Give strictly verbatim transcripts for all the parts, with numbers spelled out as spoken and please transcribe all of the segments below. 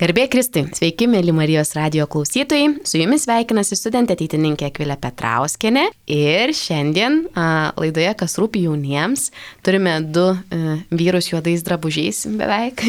Garbė Kristui, sveiki, mėly Marijos radijo klausytojai, su jumis sveikinasi studentė ateitininkė Akvilė Petrauskienė ir šiandien a, laidoje Kas rūpi jauniems turime du a, vyrus juodais drabužiais beveik.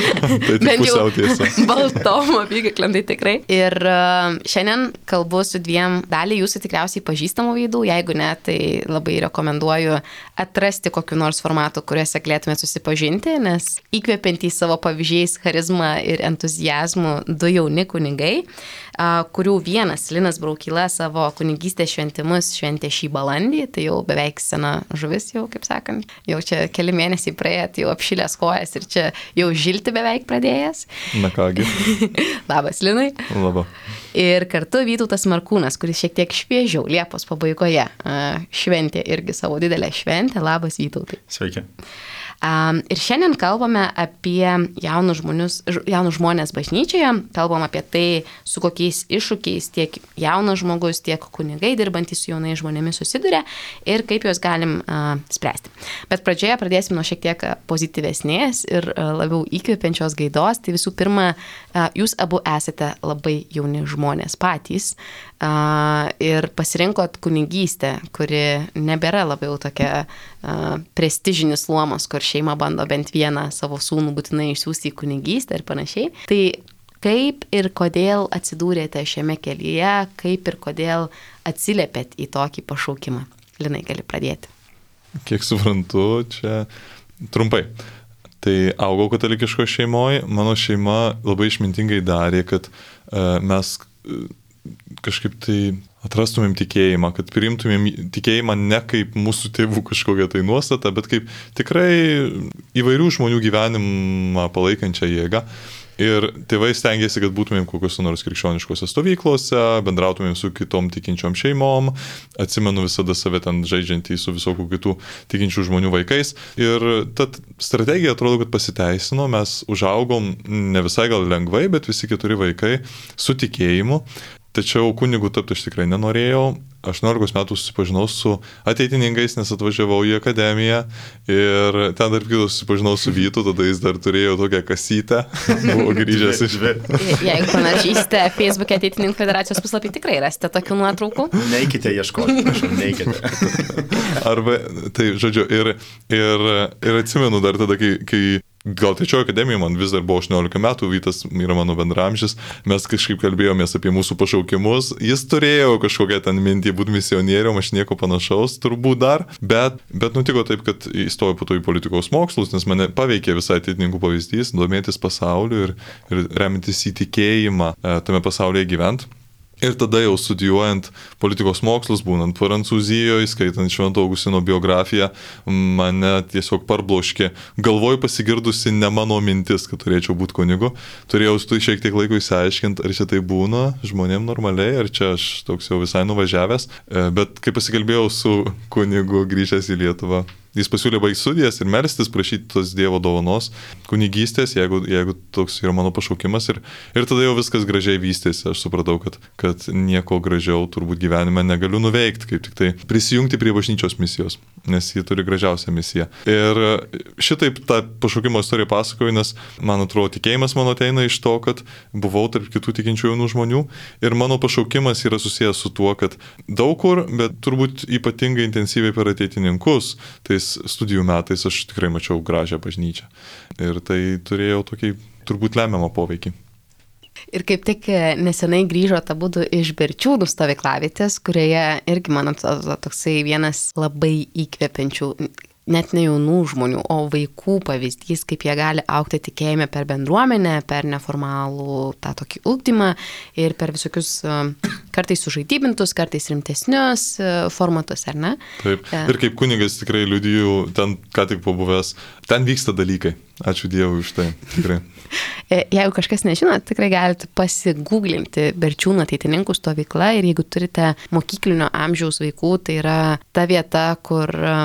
Tai tik pusiau tiesa. Baltom apykaklėm, tai tikrai. Ir a, šiandien kalbu su dviem dalį jūsų tikriausiai pažįstamų veidų, jeigu ne, tai labai rekomenduoju atrasti kokiu nors formatu, kuriuose galėtume susipažinti, nes įkvepiantys savo pavyzdžiais, charizma ir entuziazmą du jauni kunigai, kurių vienas, Linas Braukyla, savo kunigystės šventimus šventė šį balandį, tai jau beveik sena žuvis jau, kaip sakant, jau čia keli mėnesiai praėję, tai jau apšilęs kojas ir čia jau žilti beveik pradėjęs. Na kągi. Labas, Linai. Labas. Ir kartu Vytautas Markūnas, kuris šiek tiek šviežiau Liepos pabaigoje šventė irgi savo didelę šventę. Labas, Vytautai. Sveiki. Um, ir šiandien kalbame apie jaunus, žmonius, jaunus žmonės bažnyčioje, kalbam apie tai, su kokiais iššūkiais tiek jaunas žmogus, tiek kunigai dirbantys su jaunais žmonėmis susiduria ir kaip juos galim uh, spręsti. Bet pradžioje pradėsim nuo šiek tiek pozityvesnės ir uh, labiau įkvepiančios gaidos. Tai visų pirma, uh, jūs abu esate labai jauni žmonės patys uh, ir pasirinkot kunigystę, kuri nebėra labiau tokia uh, prestižinis luomas, kur šeima bando bent vieną savo sūnų būtinai išsiųsti į kunigystę ir panašiai. Tai kaip ir kodėl atsidūrėte šiame kelyje, kaip ir kodėl atsiliepėt į tokį pašaukimą? Linai, gali pradėti. Kiek suprantu, čia trumpai. Tai augau katalikiško šeimoje, mano šeima labai išmintingai darė, kad uh, mes uh, kažkaip tai atrastumėm tikėjimą, kad priimtumėm tikėjimą ne kaip mūsų tėvų kažkokią tai nuostatą, bet kaip tikrai įvairių žmonių gyvenimą palaikančią jėgą. Ir tėvai stengiasi, kad būtumėm kokios nors krikščioniškose stovyklose, bendrautumėm su kitom tikinčiom šeimom, atsimenu visada save ten žaidžiantį su visokių kitų tikinčių žmonių vaikais. Ir ta strategija atrodo, kad pasiteisino, mes užaugom ne visai gal lengvai, bet visi keturi vaikai su tikėjimu. Tačiau kunigų tapti aš tikrai nenorėjau. aštuoniolikos metų susipažinau su ateitininkais, nes atvažiavau į akademiją ir ten dar kitos susipažinau su Vytu, tada jis dar turėjo tokią kasytę, buvo grįžęs iš... Jeigu panašysite Facebook'e Ateitininkų federacijos puslapį, tikrai rasite tokių nuotraukų. Neikite ieškoti, prašau, neikite. Arba, tai žodžiu, ir, ir, ir atsimenu dar tada, kai... kai gal trečiojo akademija, man vis dar buvo aštuoniolika metų, Vytas yra mano bendramžis, mes kažkaip kalbėjomės apie mūsų pašaukimus, jis turėjo kažkokią ten mintį būti misionierium, aš nieko panašaus turbūt dar, bet, bet nutiko taip, kad įstojau po to į politikos mokslus, nes mane paveikė visai ateitininkų pavyzdys, domėtis pasauliu ir, ir remintis įtikėjimą tame pasaulyje gyvent. Ir tada jau studijuojant politikos mokslus, būnant Prancūzijoje, skaitant Švento Augustino biografiją, mane tiesiog parbloškė. Galvoj pasigirdusi ne mano mintis, kad turėčiau būti kunigu. Turėjau tu šiek tiek laiko įsiaiškinti, ar čia tai būna žmonėm normaliai, ar čia aš toks jau visai nuvažiavęs. Bet kai pasikalbėjau su kunigu grįžęs į Lietuvą, jis pasiūlė baigti studijas ir melstis, prašyti tos Dievo dovanos, kunigystės, jeigu, jeigu toks yra mano pašaukimas. Ir, ir tada jau viskas gražiai vystėsi. Aš supratau, kad, kad nieko gražiau turbūt gyvenime negaliu nuveikti, kaip tik tai prisijungti prie bažnyčios misijos, nes ji turi gražiausią misiją. Ir šitaip tą pašaukimo istoriją pasakoju, nes man atrodo tikėjimas mano ateina iš to, kad buvau tarp kitų tikinčių jaunų žmonių ir mano pašaukimas yra susijęs su tuo, kad daug kur, bet turbūt ypatingai intensyviai per ateitininkus, tai studijų metais aš tikrai mačiau gražią bažnyčią. Ir tai turėjo tokį turbūt lemiamą poveikį. Ir kaip tik nesenai grįžo abudu iš Berčiūnų stovyklavietės, kurioje irgi, man atrodo, toksai vienas labai įkvepiančių, net ne jaunų žmonių, o vaikų pavyzdys, kaip jie gali augti tikėjime per bendruomenę, per neformalų tą tokį ugdymą ir per visokius kartais sužaidybintus, kartais rimtesnius formatus, ar ne? Taip. Ir kaip kunigas tikrai liudiju, ten ką tik pabuvęs, ten vyksta dalykai. Ačiū Dievui už tai, tikrai. Jeigu kažkas nežino, tikrai galite pasigūglinti Berčiūnų ateitininkų stovykla ir jeigu turite mokyklinio amžiaus vaikų, tai yra ta vieta, kur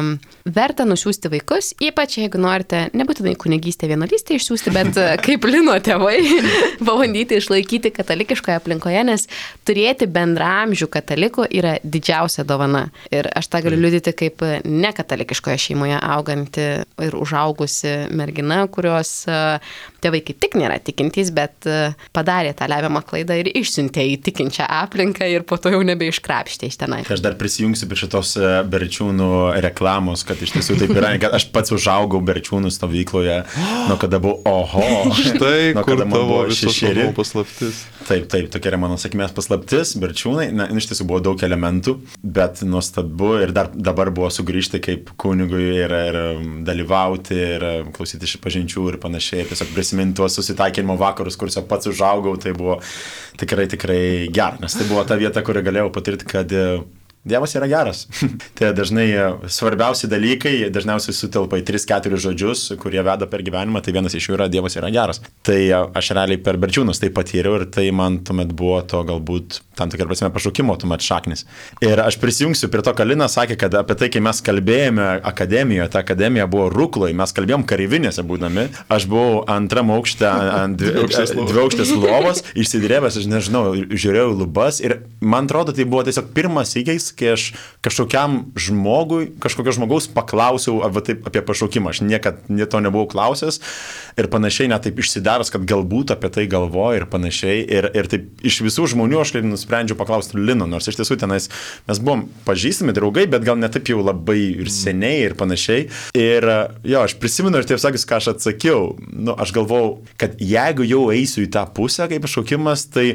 verta nusiųsti vaikus, ypač jeigu norite, nebūtinai kunigystę vienuolystę išsiųsti, bet kaip Lino tėvai, pabandyti išlaikyti katalikiškoje aplinkoje, nes turėti bendramžių katalikų yra didžiausia dovana. Ir aš tą galiu liudyti kaip nekatalikiškoje šeimoje auganti ir užaugusi mergina, kurios tėvai kaip tik nėra tikintys, bet padarė tą lemiamą klaidą ir išsiuntė į tikinčią aplinką ir po to jau nebeiškrapštė iš tenai. Aš dar prisijungsiu prie šitos Berčiūnų reklamos, kad iš tiesų taip yra, kad aš pats užaugau Berčiūnų stovykloje, nuo kada buvau, oho, štai nuo kur kada man tavo buvo visos šešeri. namų paslaptis. Taip, taip, tokia yra mano sėkmės paslaptis, Berčiūnai, na, iš tiesų buvo daug elementų, bet nuostabu ir dar dabar buvo sugrįžti kaip kunigui ir, ir dalyvauti ir klausyti iš pažinčių ir panašiai, tiesiog prisiminti tuos susitaikinimo vakarus, kuriuose pats užaugau, tai buvo tikrai, tikrai gera, nes tai buvo ta vieta, kurį galėjau patirti, kad Dievas yra geras. Tai dažnai svarbiausi dalykai, dažniausiai sutelpa į tris keturis žodžius, kurie veda per gyvenimą, tai vienas iš jų yra Dievas yra geras. Tai aš realiai per Berčiūnus tai patyriau ir tai man tuomet buvo to galbūt tam tikrą prasme pašaukimo tuomet šaknis. Ir aš prisijungsiu prie to, ką Lina sakė, kad apie tai, kai mes kalbėjome akademijoje, ta akademija buvo Rukloj, mes kalbėjom kareivinėse būdami, aš buvau antram aukšte ant dviaukštės lovos, išsidrėbęs, aš nežinau, žiūrėjau lubas ir man atrodo, tai buvo tiesiog pirmas įgeis, kai aš kažkokiam žmogui, kažkokio žmogaus paklausiau arba taip apie pašaukimą. Aš niekad to nebuvau klausęs ir panašiai, net taip išsidavęs, kad galbūt apie tai galvoju ir panašiai. Ir, ir taip iš visų žmonių aš kaip nusprendžiau paklausti Lino, nors iš tiesų tenais mes buvom pažįstami draugai, bet gal ne taip jau labai ir seniai ir panašiai. Ir jo, aš prisimenu ir taip sakys, ką aš atsakiau. Nu, aš galvojau, kad jeigu jau eisiu į tą pusę kaip pašaukimas, tai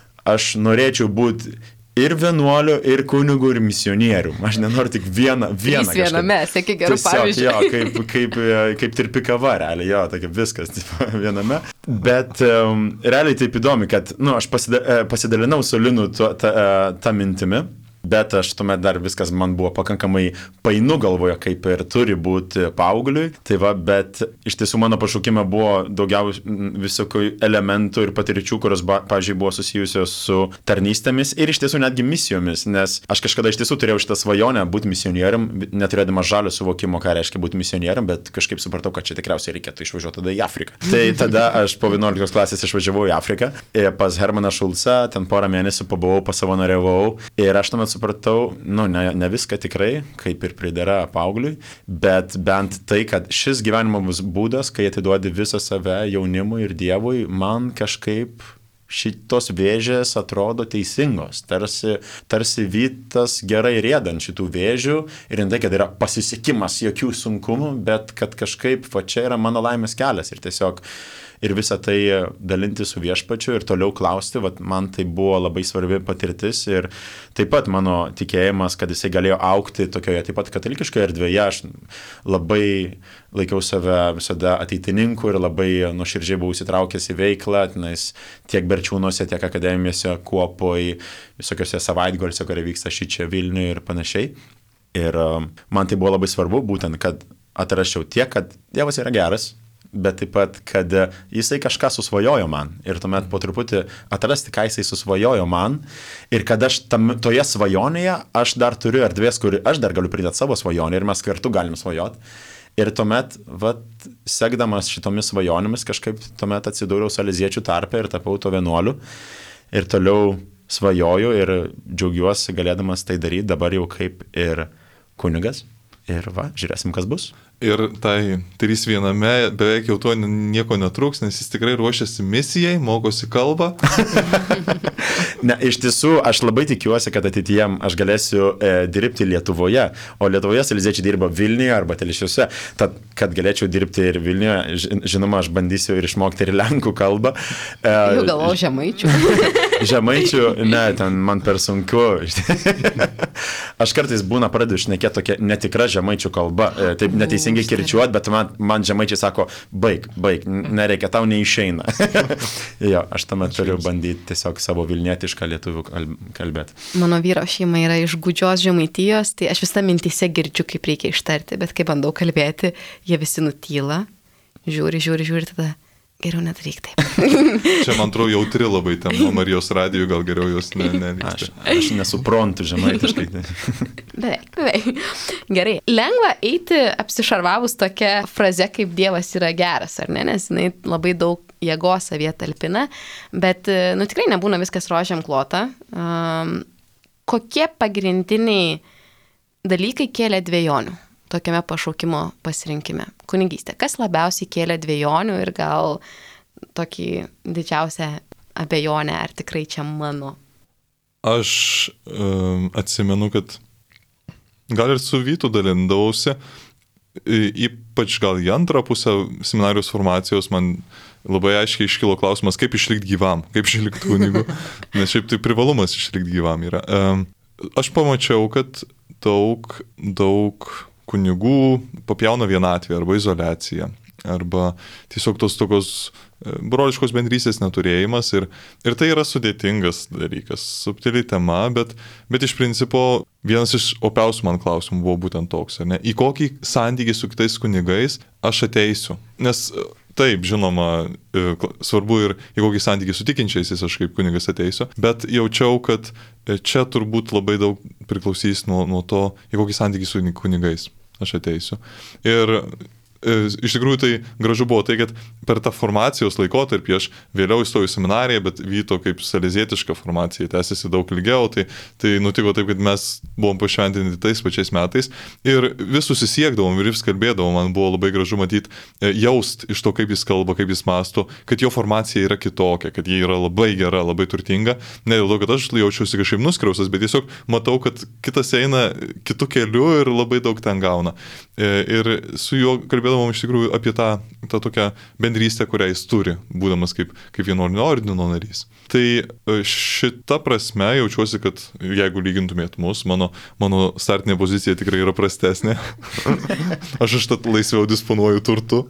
aš norėčiau būti ir vienuoliu, ir kunigu, ir misionieriu. Aš nenoriu tik vieną, vieną kažkaip. Viename, sėki gerų pavyzdžių. Jo, kaip, kaip, kaip tirpi kava, realiai, jo, tokia viskas viename. Bet um, realiai taip įdomi, kad, nu, aš pasida, pasidalinau su Linu tą ta, ta mintimi. Bet aš tuomet dar viskas man buvo pakankamai painu galvoje, kaip ir turi būti paaugliui. Tai va, bet iš tiesų mano pašaukime buvo daugiau visokių elementų ir patirčių, kurios, pavyzdžiui, buvo susijusios su tarnystėmis ir iš tiesų netgi misijomis, nes aš kažkada iš tiesų turėjau šitą svajonę būti misionierium, neturėdama žalio suvokimo, ką reiškia būti misionierium, bet kažkaip supratau, kad čia tikriausiai reikėtų išvažiuoti tada į Afriką. Tai tada aš po vienuoliktos klasės išvažiavau į Afriką, pas Hermaną Šulcą, ten porą mėnesių pabuvau, pasavanoriavau ir aš tuomet supratau, nu, ne, ne viską tikrai, kaip ir pridera paaugliui, bet bent tai, kad šis gyvenimo būdas, kai atiduodi visą save jaunimui ir Dievui, man kažkaip šitos vėžės atrodo teisingos, tarsi, tarsi vytas gerai rėdant šitų vėžių ir ne tai, kad yra pasisekimas jokių sunkumų, bet kad kažkaip va čia yra mano laimės kelias ir tiesiog ir visą tai dalinti su viešpačiu ir toliau klausti, vat, man tai buvo labai svarbi patirtis ir taip pat mano tikėjimas, kad jisai galėjo aukti tokioje taip pat katalikiškoje erdvėje, aš labai laikiau save visada ateitininku ir labai nuoširdžiai buvau įsitraukęs į veiklą, tenais tiek Berčiūnuose, tiek akademijose, kuopoj, visokiose savaitgaliuose, kurie vyksta šičia Vilniuje ir panašiai. Ir man tai buvo labai svarbu, būtent, kad atrasčiau tiek, kad Dievas yra geras, bet taip pat, kad jisai kažką susvajojo man ir tuomet po truputį atrasti, ką jisai susvajojo man ir kad aš tam, toje svajonėje aš dar turiu erdvės, kur aš dar galiu pridėti savo svajonę ir mes kartu galim svajoti. Ir tuomet, vat, sekdamas šitomis svajonėmis, kažkaip tuomet atsidūriau saleziečių tarpe ir tapau to vienuoliu ir toliau svajoju ir džiaugiuosi galėdamas tai daryti dabar jau kaip ir kunigas. Ir va, žiūrėsim, kas bus. Ir tai trys viename beveik jau to nieko netruks, nes jis tikrai ruošiasi misijai, mokosi kalbą. Ne, iš tiesų, aš labai tikiuosi, kad ateityje aš galėsiu e, dirbti Lietuvoje, o Lietuvoje saleziečiai dirba Vilniuje arba Telšiuose. Tad, kad galėčiau dirbti ir Vilniuje, žinoma, aš bandysiu ir išmokti ir lenkų kalbą. E, jau galvau žemaičių. Žemaičių, ne, ten man per sunku. Aš kartais būna pradedu šnekėti tokia netikra žemaičių kalba, e, taip neteisingai kirčiuot, bet man, man žemaičiai sako, baig, baig, nereikia, tau neišeina. Jo, aš tuomet turiu bandyti tiesiog savo vilnietišką lietuvių kalbėti. Mano vyro šeima yra iš gūdžios Žemaitijos, tai aš visą mintise girdžiu, kaip reikia ištarti, bet kai bandau kalbėti, jie visi nutyla, žiūri, žiūri, žiūri, tada geriau nedaryk taip. Čia, man atrodo, jautri labai tema Marijos radijų, gal geriau jos ne, nevykti. Aš, aš nesuprantu žemaitiškai. Beveik, beveik. Gerai. Lengva eiti apsišarvavus tokia fraze, kaip Dievas yra geras, ar ne? Nes jinai labai daug jėgos savyje talpina, bet, nu, tikrai nebūna viskas rožiam klota. Um, kokie pagrindiniai dalykai kėlė dvejonių tokiame pašaukimo pasirinkime? Kunigystė. Kas labiausiai kėlė dvejonių ir gal tokį didžiausią abejonę, ar tikrai čia mano? Aš um, atsimenu, kad gal ir su Vytu dalindavausi, ypač gal į antrą pusę seminarijos formacijos man labai aiškiai iškilo klausimas, kaip išlikti gyvam, kaip išlikti kunigu, nes šiaip tai privalumas išlikti gyvam yra. Um, aš pamačiau, kad daug, daug kunigų papjauna vienatvę arba izoliaciją, arba tiesiog tos tokios broliškos bendrystės neturėjimas ir, ir tai yra sudėtingas dalykas, subtili tema, bet, bet iš principo vienas iš opiausių man klausimų buvo būtent toks, ar ne? Į kokį santykį su kitais kunigais aš ateisiu, nes taip, žinoma, svarbu ir į kokį santykį su tikinčiaisiais aš kaip kunigas ateisiu, bet jaučiau, kad čia turbūt labai daug priklausys nuo, nuo to, į kokį santykį su kunigais aš ateisiu. Ir iš tikrųjų tai gražu buvo tai, kad per tą formacijos laikotarpį aš vėliau įstojau į seminariją, bet Vyto kaip salezietiška formacija tęsiasi daug ilgiau, tai, tai nutiko taip, kad mes buvom pašventinti tais pačiais metais ir vis susisiekdavom ir vis kalbėdavom, man buvo labai gražu matyti, jaust iš to, kaip jis kalba, kaip jis mąsto, kad jo formacija yra kitokia, kad ji yra labai gera, labai turtinga, ne dėl to, kad aš jaučiuosi kažkaip nuskriaustas, bet tiesiog matau, kad kitas eina kitų kelių ir labai daug ten gauna. Ir su juo kalbėdavom iš tikrųjų apie tą, tą tokią bendrystę, kurią jis turi, būdamas kaip, kaip vienuolinio ordino narys. Tai šita prasme jaučiuosi, kad jeigu lygintumėt mus, mano, mano startinė pozicija tikrai yra prastesnė. Aš aš tad laisviau disponuoju turtu.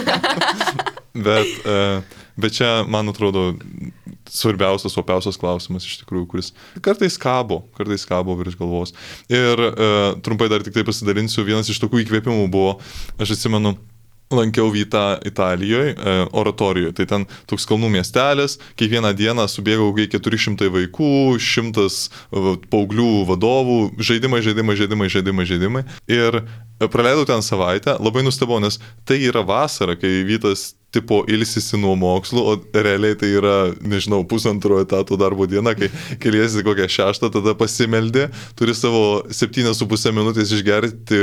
bet, bet čia, man atrodo, svarbiausias, opiausias klausimas iš tikrųjų, kuris kartais kabo, kartais kabo virš galvos. Ir e, trumpai dar tik tai pasidalinsiu, vienas iš tokių įkvėpimų buvo, aš atsimenu, lankiau Vytą Italijoje, e, oratorijoje, tai ten toks kalnų miestelis, kiekvieną dieną subėgau keturi šimtai vaikų, šimtas paauglių vadovų, žaidimai, žaidimai, žaidimai, žaidimai, žaidimai. Ir praleidau ten savaitę, labai nustebau, nes tai yra vasara, kai Vytas tipo ilsisi nuo mokslų, o realiai tai yra, nežinau, pusantro etato darbo diena, kai keliesi kokią šeštą, tada pasimeldi, turi savo septynias su pusę minutės išgerti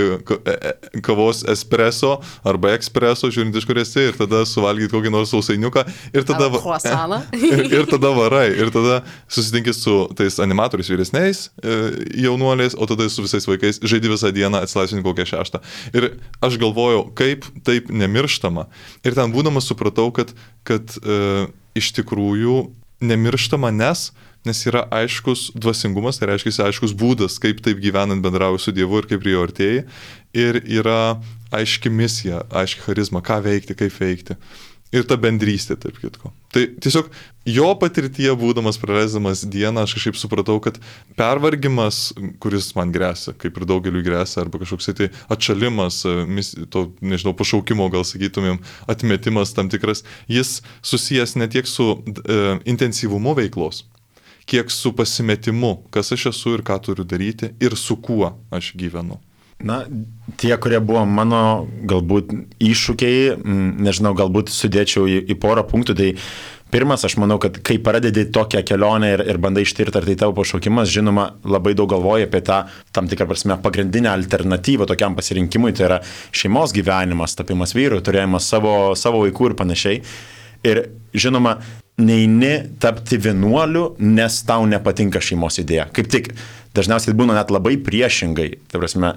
kavos espresso arba ekspreso, žiūrint iš kur esi, ir tada suvalgyti kokį nors sausainiuką, ir tada, va, ir, ir tada varai, ir tada susitinki su tais animatoriais vyresniais jaunuoliais, o tada su visais vaikais žaidi visą dieną, atsilaisvini kokią šeštą. Ir aš galvojau, kaip taip nemirštama. Ir ten būdama supratau, kad, kad e, iš tikrųjų nemirštama, nes, nes yra aiškus dvasingumas, tai reiškia aiškus būdas, kaip taip gyvenant bendrauju su Dievu ir kaip prie jo artėji. Ir yra aiški misija, aiški charizma, ką veikti, kaip veikti. Ir ta bendrystė, taip kitko. Tai tiesiog jo patirtyje būdamas, praleisdamas dieną, aš kažkaip supratau, kad pervargimas, kuris man grėsia, kaip ir daugeliu grėsia, arba kažkoks tai atšalimas, to, nežinau, pašaukimo, gal sakytumėm, atmetimas tam tikras, jis susijęs ne tiek su e, intensyvumu veiklos, kiek su pasimetimu, kas aš esu ir ką turiu daryti ir su kuo aš gyvenu. Na, tie, kurie buvo mano galbūt iššūkiai, nežinau, galbūt sudėčiau į, į porą punktų, tai pirmas, aš manau, kad kai pradedi tokią kelionę ir, ir bandai ištirti, ar tai tavo pašaukimas, žinoma, labai daug galvoji apie tą, tam tikrą prasme, pagrindinę alternatyvą tokiam pasirinkimui, tai yra šeimos gyvenimas, tapimas vyru, turėjimas savo, savo vaikų ir panašiai. Ir žinoma, neini tapti vienuoliu, nes tau nepatinka šeimos idėja. Kaip tik, dažniausiai būna net labai priešingai, tai prasme,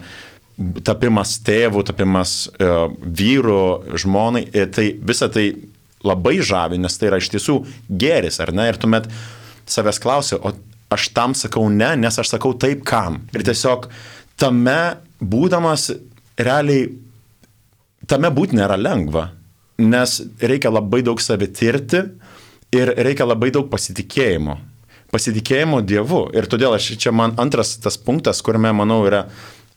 tapimas tėvų, tapimas uh, vyrų, žmonai, tai visa tai labai žavi, nes tai yra iš tiesų gėris, ar ne? Ir tuomet savęs klausi, o aš tam sakau ne, nes aš sakau taip kam. Ir tiesiog tame būdamas realiai, tame būti nėra lengva, nes reikia labai daug savitirti ir reikia labai daug pasitikėjimo. Pasitikėjimo Dievu. Ir todėl aš, čia man antras tas punktas, kuriame, manau, yra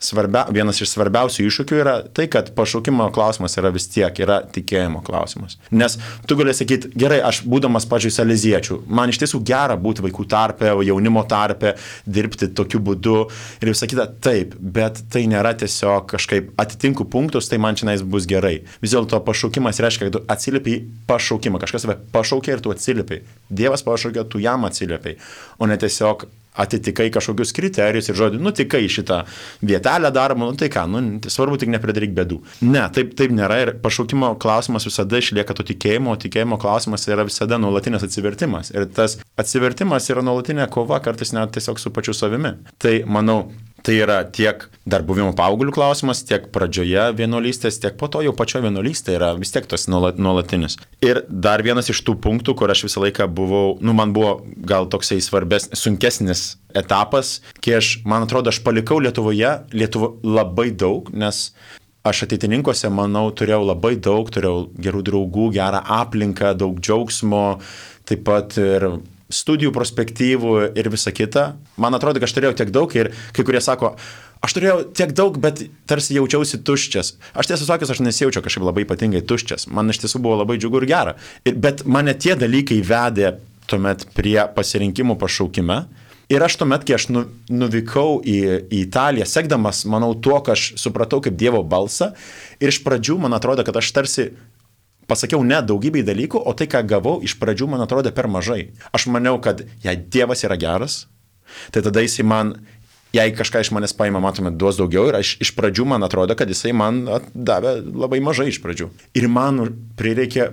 svarbia, vienas iš svarbiausių iššūkių yra tai, kad pašaukimo klausimas yra vis tiek, yra tikėjimo klausimas. Nes tu gali sakyti, gerai, aš būdamas, pažiūrėjau, saleziečių, man iš tiesų gera būti vaikų tarpe, jaunimo tarpe, dirbti tokiu būdu ir visą kitą, taip, bet tai nėra tiesiog kažkaip atitinku punktus, tai man čia bus gerai. Vis dėlto pašaukimas reiškia, kad tu atsiliepi į pašaukimą, kažkas tave pašaukė ir tu atsiliepi. Dievas pašaukė, tu jam atsiliepi, o ne tiesiog atitikai kažkokius kriterijus ir žodį, nu tikai šitą vietelę darbą, nu tai ką, nu svarbu tik nepridaryk bėdų. Ne, taip, taip nėra ir pašaukimo klausimas visada išlieka to tikėjimo, o tikėjimo klausimas yra visada nuolatinis atsivertimas. Ir tas atsivertimas yra nuolatinė kova, kartais net tiesiog su pačiu savimi. Tai manau, tai yra tiek dar buvimo paauglių klausimas, tiek pradžioje vienuolystės, tiek po to jau pačio vienuolystė yra vis tiek tas nuolatinis. Ir dar vienas iš tų punktų, kur aš visą laiką buvau, nu man buvo gal toksai svarbesnis, sunkesnis etapas, kai aš, man atrodo, aš palikau Lietuvoje, Lietuvo labai daug, nes aš ateitininkuose, manau, turėjau labai daug, turėjau gerų draugų, gerą aplinką, daug džiaugsmo, taip pat ir studijų perspektyvų ir visa kita. Man atrodo, kad aš turėjau tiek daug ir kai kurie sako, aš turėjau tiek daug, bet tarsi jaučiausi tuščias. Aš tiesą sakęs, aš nesijaučiau kažkaip labai ypatingai tuščias. Man iš tiesų buvo labai džiugu ir gera. Ir, bet mane tie dalykai vedė tuomet prie pasirinkimų pašaukime. Ir aš tuomet, kai aš nu, nuvykau į, į Italiją, sekdamas, manau, tuo, kad aš supratau kaip Dievo balsą. Ir iš pradžių, man atrodo, kad aš tarsi pasakiau ne daugybei dalykų, o tai, ką gavau, iš pradžių man atrodė per mažai. Aš maniau, kad jei Dievas yra geras, tai tada jisai man, jei kažką iš manęs paima, matome, duos daugiau ir aš, iš pradžių man atrodo, kad jisai man davė labai mažai iš pradžių. Ir man prireikė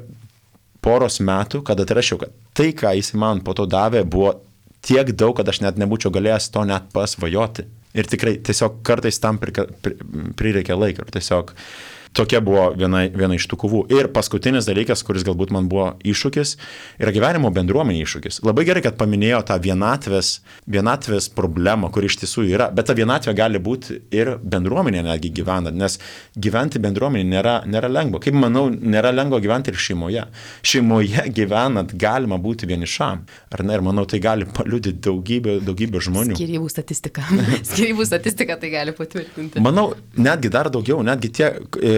poros metų, kad atrašiau, kad tai, ką jisai man po to davė, buvo tiek daug, kad aš net nebūčiau galėjęs to net pasvajoti. Ir tikrai tiesiog kartais tam prireikia laiko. Ir tiesiog tokia buvo viena, viena iš tų kovų. Ir paskutinis dalykas, kuris galbūt man buvo iššūkis, yra gyvenimo bendruomenė iššūkis. Labai gerai, kad paminėjo tą vienatvės, vienatvės problemą, kuri iš tiesų yra, bet ta vienatvė gali būti ir bendruomenė netgi gyvenant, nes gyventi bendruomenė nėra, nėra lengva. Kaip manau, nėra lengva gyventi ir šeimoje. Šeimoje gyvenant galima būti vienišam. Ar ne? Ir manau, tai gali paliudyti daugybė, daugybė žmonių. Skyrybų statistika. Skyrybų statistika tai gali patvirtinti. Manau, netgi dar daugiau, netgi tie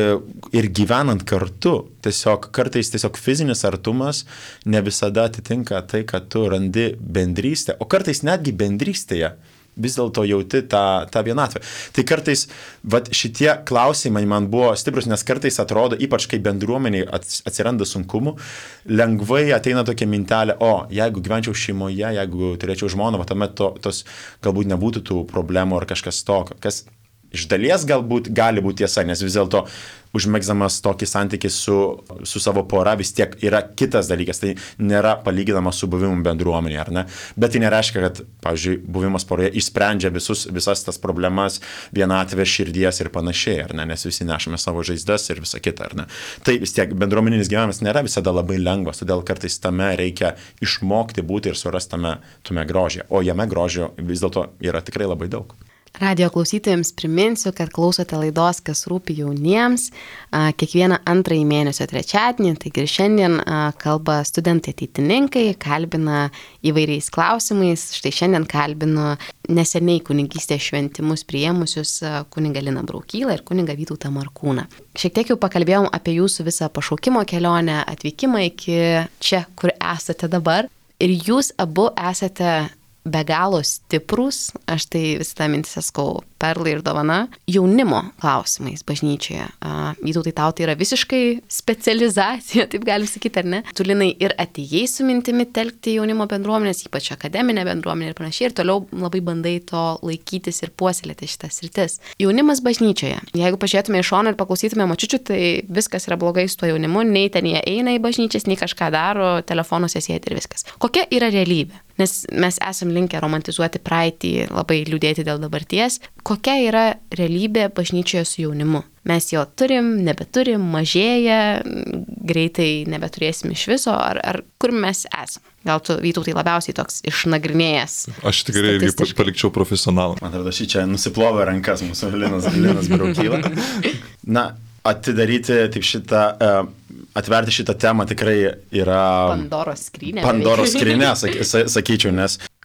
ir gyvenant kartu, tiesiog kartais tiesiog fizinis artumas ne visada atitinka tai, kad tu randi bendrystę, o kartais netgi bendrystėje vis dėlto jauti tą, tą vienatvę. Tai kartais vat, šitie klausimai man buvo stiprus, nes kartais atrodo, ypač kai bendruomeniai atsiranda sunkumų, lengvai ateina tokia mintelė, o jeigu gyvenčiau šeimoje, jeigu turėčiau žmoną, va, tuomet to, tos galbūt nebūtų tų problemų ar kažkas tokio, kas iš dalies galbūt gali būti tiesa, nes vis dėlto užmegzamas tokį santykį su, su savo pora vis tiek yra kitas dalykas, tai nėra palyginama su buvimu bendruomenė, ar ne? Bet tai nereiškia, kad, pavyzdžiui, buvimas poroje išsprendžia visus, visas tas problemas, vienatvę širdies ir panašiai, ar ne? Nes visi nešame savo žaizdas ir visą kitą, ar ne? Tai vis tiek bendruomeninis gyvenimas nėra visada labai lengvas, todėl kartais tame reikia išmokti būti ir surasti tame, tame grožį, o jame grožio vis dėlto yra tikrai labai daug. Radio klausytojams priminsiu, kad klausote laidos Kas rūpi jauniems kiekvieną antrąjį mėnesio trečiadienį, taigi ir šiandien kalba studentai ateitininkai, kalbina įvairiais klausimais. Štai šiandien kalbinu neseniai kunigystės šventimus priėmusius kunigą Liną Braukylą ir kunigą Vytautą Markūną. Šiek tiek jau pakalbėjom apie jūsų visą pašaukimo kelionę, atvykimą iki čia, kur esate dabar. Ir jūs abu esate be galo stiprus, aš tai visą tą mintį sakau, perlai ir dovana, jaunimo klausimais bažnyčioje. Vytautai, tau tai yra visiškai specializacija, taip galim sakyti, ar ne? Tu, Linai, ir atėjai su mintimi telkti jaunimo bendruomenės, ypač akademinę bendruomenę ir panašiai, ir toliau labai bandai to laikytis ir puoselėti šitas sritis. Jaunimas bažnyčioje. Jeigu pažiūrėtume iš šono ir paklausytume močiučių, tai viskas yra blogai su tuo jaunimu, nei ten jie eina į bažnyčias, nei kažką daro, telefonuose sėdi ir viskas. Kokia yra realybė? Nes mes esam linkę romantizuoti praeitį, labai liūdėti dėl dabarties. Kokia yra realybė bažnyčioje su jaunimu? Mes jo turim, nebeturim, mažėja, greitai nebeturėsim iš viso, ar, ar kur mes esam? Gal tu, Vytautai, labiausiai toks išnagrinėjęs? Aš tikrai irgi palikčiau profesionalą. Man atrodo, šį čia nusiplovė rankas mūsų Linas, Linas Braukyla. Na, atidaryti taip šitą, atverti šitą temą tikrai yra Pandoros skrynė. Pandoros skrynė, sakyčiau, nes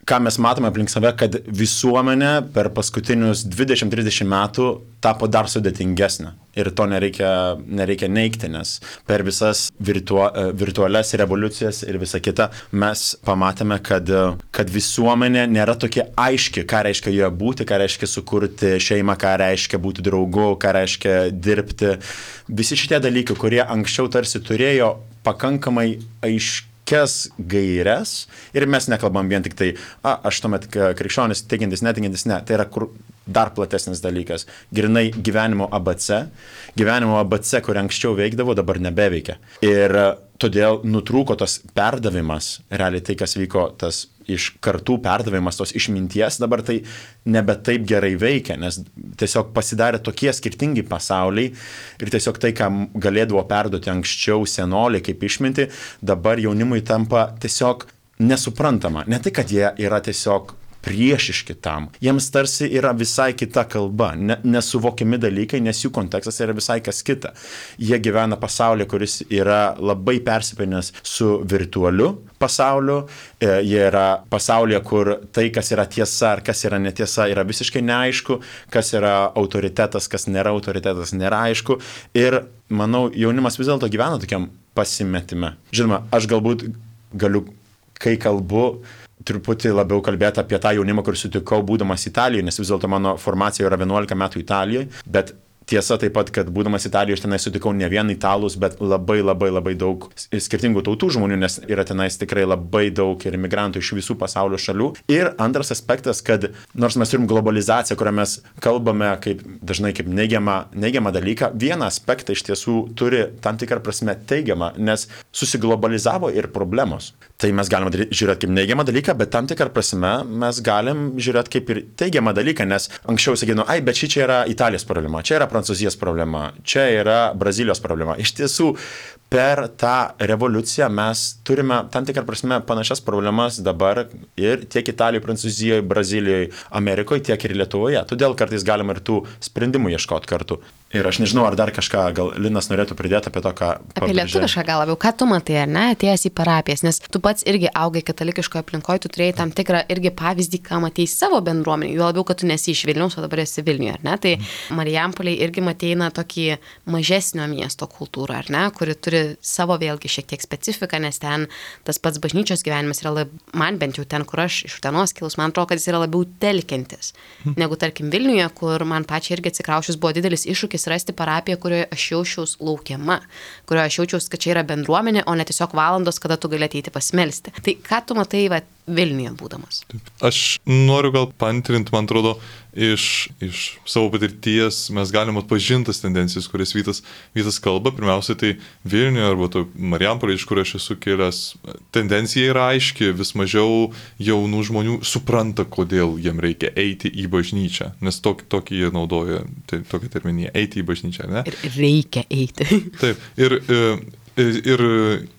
ką mes matome aplink save, kad visuomenė per paskutinius dvidešimt trisdešimt metų tapo dar sudėtingesnė. Ir to nereikia, nereikia neigti, nes per visas virtuo, virtualias revoliucijas ir visą kitą mes pamatėme, kad, kad visuomenė nėra tokia aiški, ką reiškia joje būti, ką reiškia sukurti šeimą, ką reiškia būti draugu, ką reiškia dirbti. Visi šitie dalykai, kurie anksčiau tarsi turėjo pakankamai aiškias gairias ir mes nekalbam vien tik tai, a, aš tuomet krikščionis, tikintis, netikintis, ne, tai yra kur dar platesnis dalykas. Grinai gyvenimo A B C, gyvenimo A B C, kur anksčiau veikdavo, dabar nebeveikia. Ir todėl nutrūko tas perdavimas, realiai tai, kas vyko, tas iš kartų perdavimas, tos išminties, dabar tai nebe taip gerai veikia, nes tiesiog pasidarė tokie skirtingi pasauliai ir tiesiog tai, ką galėdavo perduoti anksčiau senoliai kaip išminti, dabar jaunimui tampa tiesiog nesuprantama. Ne tai, kad jie yra tiesiog priešiški tam. Jiems tarsi yra visai kita kalba, ne, nesuvokiami dalykai, nes jų kontekstas yra visai kas kita. Jie gyvena pasaulyje, kuris yra labai persipinęs su virtualiu pasauliu, e, jie yra pasaulyje, kur tai, kas yra tiesa ar kas yra netiesa, yra visiškai neaišku, kas yra autoritetas, kas nėra autoritetas, nėra aišku. Ir manau, jaunimas vis dėlto gyvena tokiam pasimetime. Žinoma, aš galbūt galiu, kai kalbu, truputį labiau kalbėti apie tą jaunimą, kurį sutikau būdamas Italijoje, nes vis dėlto mano formacija yra vienuolika metų Italijoje, bet tiesa taip pat, kad būdamas Italijoje, aš tenai sutikau ne vien italus, bet labai labai labai daug skirtingų tautų žmonių, nes yra tenais tikrai labai daug ir imigrantų iš visų pasaulio šalių. Ir antras aspektas, kad nors mes turim globalizaciją, kurią mes kalbame kaip, dažnai kaip neigiamą, neigiamą dalyką, vieną aspektą iš tiesų turi tam tikrą prasme teigiamą, nes susiglobalizavo ir problemos. Tai mes galime žiūrėti kaip neigiamą dalyką, bet tam tikrą prasme mes galim žiūrėti kaip ir teigiamą dalyką, nes anksčiau sakydavo, ai, bet ši čia yra Italijos problema, čia yra Prancūzijos problema, čia yra Brazilijos problema. Iš tiesų, per tą revoliuciją mes turime tam tikrą prasme panašias problemas dabar ir tiek Italijoje, Prancūzijoje, Brazilijoje, Amerikoje, tiek ir Lietuvoje. Todėl kartais galima ir tų sprendimų ieškoti kartu. Ir aš nežinau, ar dar kažką, gal Linas norėtų pridėti apie to, ką... Apie lietuvišką gal labiau, ką tu matai, ar ne, atėjęs į parapijas, nes tu pats irgi augai katalikiškoje aplinkoje, tu turėjai tam tikrą irgi pavyzdį, ką matei savo bendruomenį, juo labiau, kad tu nesi iš Vilniaus, o dabar esi Vilniuje, ar ne, tai Marijampoliai irgi matei na tokį mažesnio miesto kultūrą, ar ne, kuri turi savo vėlgi šiek tiek specifiką, nes ten tas pats bažnyčios gyvenimas yra, lab, man bent jau ten, kur aš iš Utenos kilus, man atrodo, kad jis yra labiau telkiantis, negu tarkim Vilniuje, kur man pačiai irgi atsikraušius buvo didelis iššūkis rasti parapiją, kurioje aš jaučiaus laukiama, kurioje aš jaučiaus, kad čia yra bendruomenė, o ne tiesiog valandos, kada tu gali ateiti pasimelsti. Tai ką tu matai va, Vilniuje būdamas? Aš noriu gal pantrinti, man atrodo, iš, iš savo patirties mes galim atpažintas tendencijas, kurias Vytas, Vytas kalba. Pirmiausia, tai Vilniuje arba to Marijampolėje, iš kur aš esu kilęs, tendencija yra aiški, vis mažiau jaunų žmonių supranta, kodėl jiem reikia eiti į bažnyčią, nes tokį, tokį jie naudoja, tai, tokią terminiją, eiti į bažnyčią, ne? Ir reikia eiti. Taip, ir, ir, ir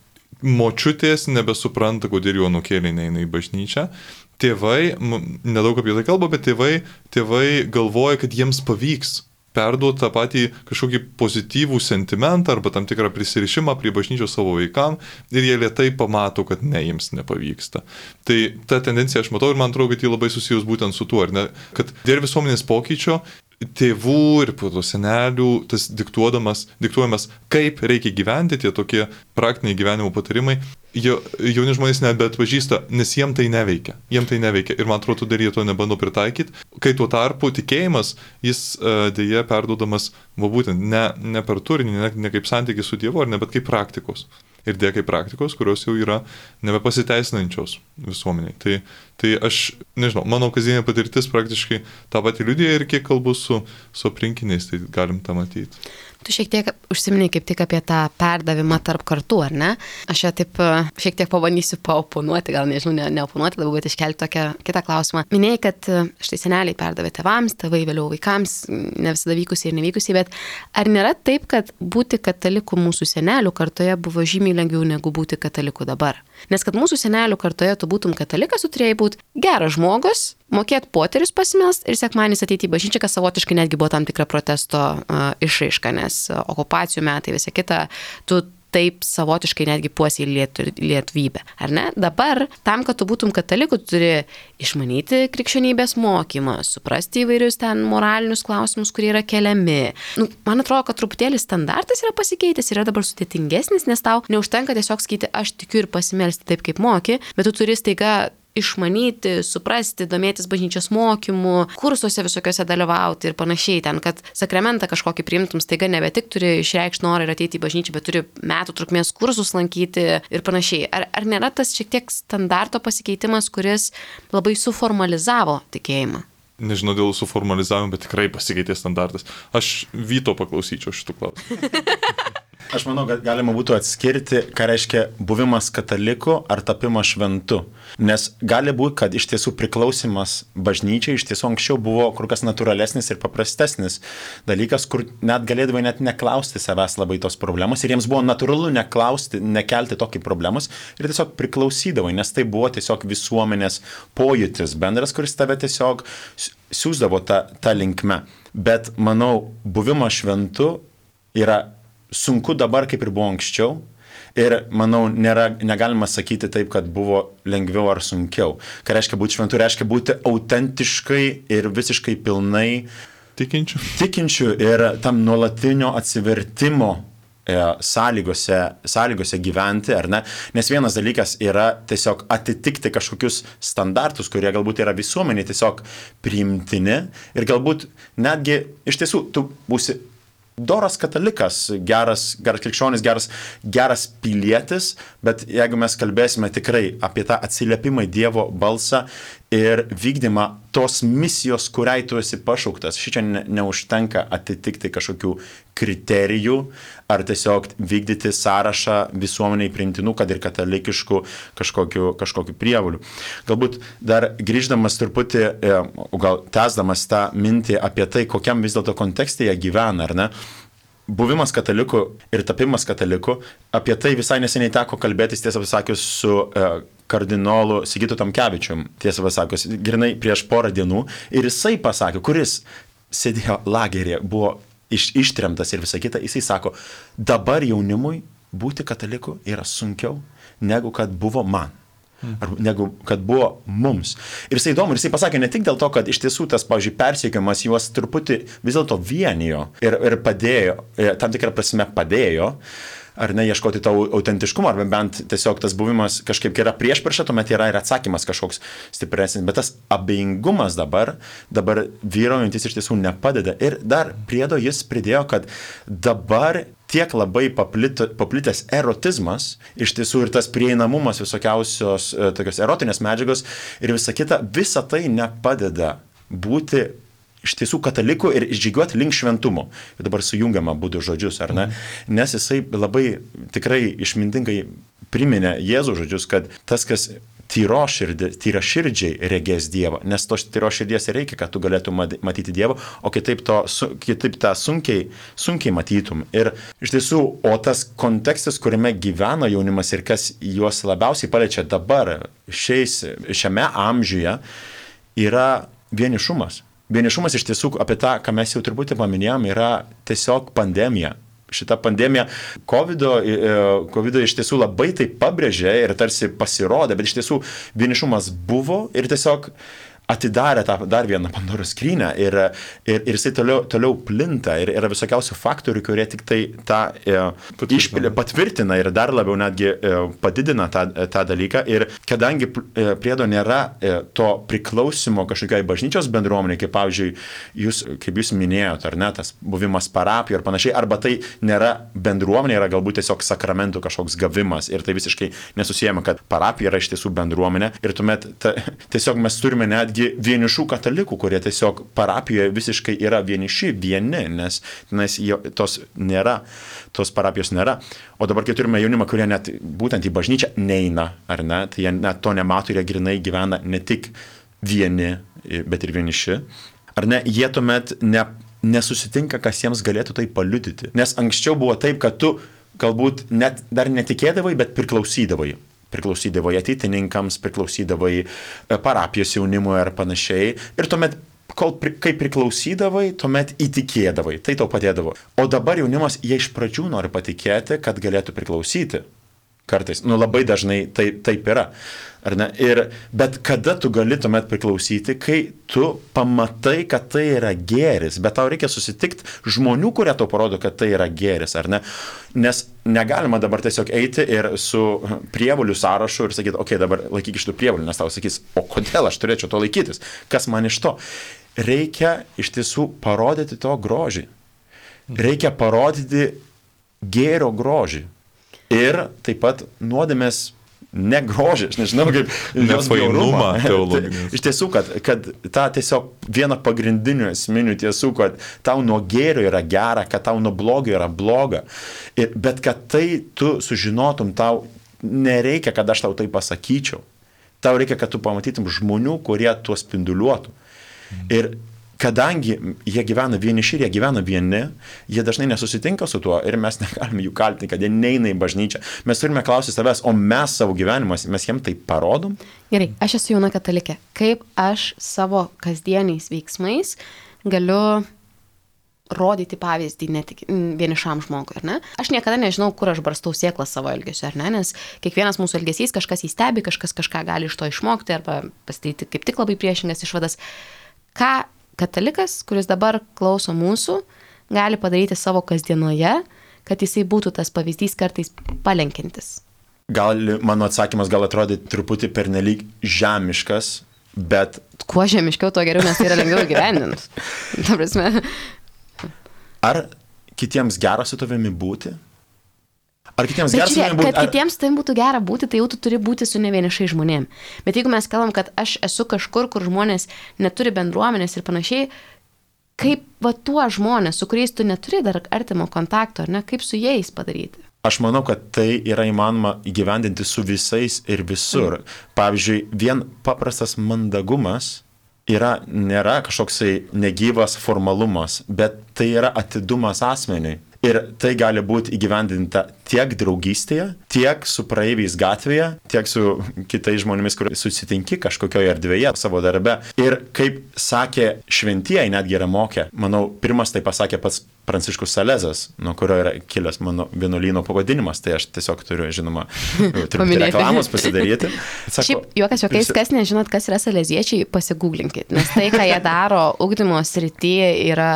močiutės nebesupranta, kodėl jo nukėlė neina į bažnyčią. Tėvai, nedaug apie tai kalba, bet tėvai, tėvai galvoja, kad jiems pavyks perduoti tą patį kažkokį pozityvų sentimentą arba tam tikrą prisirišimą prie bažnyčios savo vaikam ir jie lėtai pamato, kad ne, jiems nepavyksta. Tai ta tendencija aš matau ir man atrodo, kad jį labai susijus būtent su tuo, ar ne, kad dėl visuomenės pokyčio tėvų ir po to senelių tas diktuodamas, diktuojamas, kaip reikia gyventi, tie tokie praktiniai gyvenimo patarimai, jauni žmonės nebeatpažįsta, nes jiem tai neveikia. Jiem tai neveikia. Ir man atrodo, dar jie to nebando pritaikyti. Kai tuo tarpu tikėjimas, jis dėja perduodamas, va būtent, ne, ne per turinį, ne, ne kaip santykis su Dievu, ar ne, bet kaip praktikos. Ir dėja kaip praktikos, kurios jau yra nebepasiteisinančios visuomeniai. Tai, tai aš, nežinau, mano kasdienė patirtis praktiškai tą patį liudija ir kiek kalbu su, su aplinkiniais, tai galim tą matyti. Tu šiek tiek užsiminei kaip tik apie tą perdavimą tarp kartų, ar ne? Aš čia taip šiek tiek pabandysiu paoponuoti, gal nežinau, ne, neoponuoti, labiau, bet iškelti tokią kitą klausimą. Minėjai, kad štai seneliai perdavė tėvams, tėvai vėliau vaikams, ne visada vykusiai ir nevykusiai, bet ar nėra taip, kad būti kataliku mūsų senelių kartoje buvo žymiai lengviau negu būti kataliku dabar? Nes kad mūsų senelių kartoje tu būtum katalikas, tu turėjai būti geras žmogus, mokėti poterius pasimelst ir sekmadienis ateiti į bažnyčią, kas savotiškai netgi buvo tam tikra protesto uh, išraiška, nes uh, okupacijų metai, visa kita, tu taip savotiškai netgi puosiai lietu, lietuvybę, ar ne? Dabar, tam, kad tu būtum kataliku, tu turi išmanyti krikščionybės mokymą, suprasti įvairius ten moralinius klausimus, kurie yra keliami. Nu, man atrodo, kad truputėlį standartas yra pasikeitęs, yra dabar sudėtingesnis, nes tau neužtenka tiesiog sakyti, aš tikiu ir pasimelsti taip, kaip moki, bet tu turi staiga išmanyti, suprasti, domėtis bažnyčios mokymų, kursuose visokiuose dalyvauti ir panašiai ten, kad sakramentą kažkokį priimtum, staiga nebe tik turi išreikšti norą ir ateiti į bažnyčią, bet turi metų trukmės kursus lankyti ir panašiai. Ar, ar nėra tas šiek tiek standarto pasikeitimas, kuris labai suformalizavo tikėjimą? Nežinau dėl suformalizavimo, bet tikrai pasikeitė standartas. Aš Vyto paklausyčiau šitų klausimų. Aš manau, kad galima būtų atskirti, ką reiškia buvimas kataliku ar tapimas šventu. Nes gali būti, kad iš tiesų priklausimas bažnyčiai iš tiesų anksčiau buvo kur kas natūralesnis ir paprastesnis dalykas, kur net galėdavai net neklausti savęs labai tos problemos ir jiems buvo natūralu neklausti, nekelti tokį problemus ir tiesiog priklausydavai, nes tai buvo tiesiog visuomenės pojūtis bendras, kuris tave tiesiog siūsdavo tą, tą linkme. Bet manau, buvimas šventu yra sunku dabar, kaip ir buvo anksčiau. Ir, manau, nėra, negalima sakyti taip, kad buvo lengviau ar sunkiau. Ką reiškia būti šventu, reiškia būti autentiškai ir visiškai pilnai tikinčių. Tikinčių ir tam nuolatinio atsivertimo e, sąlygose, sąlygose gyventi, ar ne? Nes vienas dalykas yra tiesiog atitikti kažkokius standartus, kurie galbūt yra visuomeniai tiesiog priimtini ir galbūt netgi iš tiesų tu būsi doras katalikas, geras, geras krikščionis, geras, geras pilietis, bet jeigu mes kalbėsime tikrai apie tą atsiliepimą į Dievo balsą ir vykdymą tos misijos, kuriai tu esi pašauktas, šičia ne, neužtenka atitikti kažkokių kriterijų ar tiesiog vykdyti sąrašą visuomeniai priimtinų, kad ir katalikiškų kažkokių, kažkokių prievolių. Galbūt dar grįždamas truputį, gal tęsdamas tą mintį apie tai, kokiam vis dėlto kontekste jie gyvena, ar ne? Buvimas kataliku ir tapimas kataliku, apie tai visai neseniai teko kalbėtis, tiesą pasakius, su e, kardinolu Sigitu Tamkevičium, tiesą pasakius, grinai prieš porą dienų, ir jisai pasakė, kuris sėdėjo lageryje, buvo iš, ištremtas ir visą kitą, jisai sako, dabar jaunimui būti kataliku yra sunkiau, negu kad buvo man. Ar negu kad buvo mums. Ir jisai įdomu, ir jisai pasakė ne tik dėl to, kad iš tiesų tas, pavyzdžiui, persiekiamas juos truputį vis dėlto vienijo ir, ir padėjo, tam tikrą prasme padėjo, ar ne ieškoti to autentiškumo, ar bent tiesiog tas buvimas kažkaip yra priešpriešą, tuomet yra ir atsakymas kažkoks stipresnis, bet tas abejingumas dabar, dabar vyraujantis iš tiesų nepadeda. Ir dar priedo jis pridėjo, kad dabar tiek labai paplito, paplitęs erotizmas, iš tiesų ir tas prieinamumas visokiausios tokios erotinės medžiagos ir visa kita, visa tai nepadeda būti iš tiesų katalikų ir žygiuoti link šventumo. Ir dabar sujungiama būdų žodžius, ar ne? Nes jisai labai tikrai išmintingai priminė Jėzų žodžius, kad tas, kas tyro širdį, tyra širdžiai regės Dievą, nes to tyro širdies reikia, kad tu galėtum matyti Dievą, o kitaip, to, kitaip tą sunkiai, sunkiai matytum. Ir iš tiesų, o tas kontekstas, kuriame gyvena jaunimas ir kas juos labiausiai paliečia dabar, šiais, šiame amžiuje, yra vienišumas. Vienišumas iš tiesų, apie tą, ką mes jau turbūt paminėjom, yra tiesiog pandemija. Šita pandemija covido, covido iš tiesų labai tai pabrėžė ir tarsi pasirodė, bet iš tiesų vienišumas buvo ir tiesiog atidarė tą dar vieną Pandoros skrynią ir, ir, ir jisai toliau, toliau plinta ir yra visokiausių faktorių, kurie tik tai tą e, išpilė, patvirtina ir dar labiau netgi e, padidina tą, tą dalyką. Ir kadangi e, priedo nėra e, to priklausimo kažkokiai bažnyčios bendruomeniai, kaip pavyzdžiui, jūs, kaip jūs minėjot, ar ne, tas buvimas parapijoje ir panašiai, arba tai nėra bendruomenė, yra galbūt tiesiog sakramentų kažkoks gavimas ir tai visiškai nesusijama, kad parapija yra iš tiesų bendruomenė ir tuomet ta, tiesiog mes turime netgi vienišų katalikų, kurie tiesiog parapijoje visiškai yra vieniši, vieni, nes, nes tos nėra, tos parapijos nėra. O dabar, kai turime jaunimą, kurie net būtent į bažnyčią neina, ar ne, tai jie net to nemato ir jie grinai gyvena ne tik vieni, bet ir vieniši. Ar ne, jie tuomet ne, nesusitinka, kas jiems galėtų tai paliudyti. Nes anksčiau buvo taip, kad tu galbūt net dar netikėdavai, bet priklausydavai. Priklausydavai ateitininkams, priklausydavai parapijos jaunimui ar panašiai. Ir tuomet kol pri, kai priklausydavai, tuomet įtikėdavai, tai tau padėdavo. O dabar jaunimas, jie iš pradžių nori patikėti, kad galėtų priklausyti. Kartais, nu labai dažnai tai, taip yra. Ar ne? Ir, bet kada tu gali tuomet priklausyti, kai tu pamatai, kad tai yra gėris, bet tau reikia susitikti žmonių, kurie tau parodo, kad tai yra gėris, ar ne? Nes negalima dabar tiesiog eiti ir su prievolių sąrašu ir sakyti, okei, okay, dabar laikyk iš tų prievolių, nes tau sakys, o kodėl aš turėčiau to laikytis? Kas man iš to? Reikia iš tiesų parodyti to grožį. Reikia parodyti gėrio grožį. Ir taip pat nuodėmės negrožį, aš nežinau, kaip jos bjaurumą teologinės. Iš tiesų, kad, kad ta tiesiog viena pagrindinių esminių tiesų, kad tau nuo gėrio yra gera, kad tau nuo blogio yra bloga. Ir, bet kad tai tu sužinotum, tau nereikia, kad aš tau tai pasakyčiau. Tau reikia, kad tu pamatytum žmonių, kurie tuo spinduliuotų. Mm. Ir kadangi jie gyvena vieniši ir jie gyvena vieni, jie dažnai nesusitinka su tuo ir mes negalime jų kaltinti, kad jie neina į bažnyčią. Mes turime klausyti savęs, o mes savo gyvenimas, mes jiem tai parodom? Gerai, aš esu jauna katalikė. Kaip aš savo kasdieniais veiksmais galiu rodyti pavyzdį ne tik vienišam žmogui, ar ne? Aš niekada nežinau, kur aš barstau sėklą savo elgesiu, ar ne? Nes kiekvienas mūsų elgesys kažkas įstebi, kažkas kažką gali iš to išmokti arba pasidaryti kaip tik labai priešingas išvadas. Ką katalikas, kuris dabar klauso mūsų, gali padaryti savo kasdienoje, kad jisai būtų tas pavyzdys kartais palenkintis? Gal mano atsakymas gal atrodė truputį pernelyg žemiškas, bet... Kuo žemiškiau, to geriau, nes tai yra lengviau gyvendinti. Ta prasme. Ar kitiems gera su tavimi būti? Ar kitiems Bet gera su žiūrėk, tavimi būti? kad Ar... kitiems tai būtų gera būti, tai jau tu turi būti su nevienišai žmonėm. Bet jeigu mes kalbam, kad aš esu kažkur, kur žmonės neturi bendruomenės ir panašiai, kaip va tuo žmonės, su kuriais tu neturi dar artimo kontakto, ar ne, kaip su jais padaryti? Aš manau, kad tai yra įmanoma įgyvendinti su visais ir visur. Mm. Pavyzdžiui, vien paprastas mandagumas yra, nėra kažkoksai negyvas formalumas, bet tai yra atidumas asmeniui. Ir tai gali būti įgyvendinta tiek draugystėje, tiek su praeiviais gatvėje, tiek su kitais žmonėmis, kur susitinki kažkokioje erdvėje savo darbe. Ir kaip sakė šventieji, netgi yra mokę, manau, pirmas tai pasakė pats Pranciškus Salezas, nuo kurio yra kilęs mano vienuolyno pavadinimas, tai aš tiesiog turiu, žinoma, truputį reklamos pasidaryti. Sako, Šiaip, juokas juokais, kas nežinot, kas yra saleziečiai, pasigūglinkit, nes tai, ką jie daro ugdymo srityje, yra